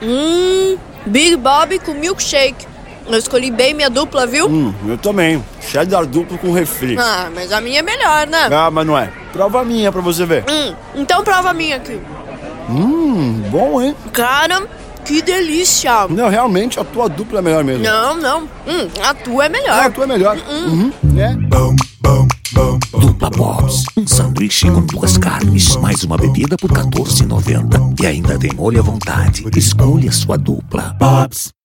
Big Bob com milkshake. Eu escolhi bem minha dupla, viu? Eu também. Cheddar duplo com refri. Ah, mas a minha é melhor, né? Ah, mas não é. Prova a minha pra você ver. Então prova a minha aqui. Bom, hein? Cara, que delícia. Não, realmente a tua dupla é melhor mesmo. Não. A tua é melhor. A tua é melhor. É. Dupla Bob's, um sanduíche com 2 carnes, mais uma bebida por R$14,90. E ainda tem molho à vontade. Escolha sua dupla. Bob's.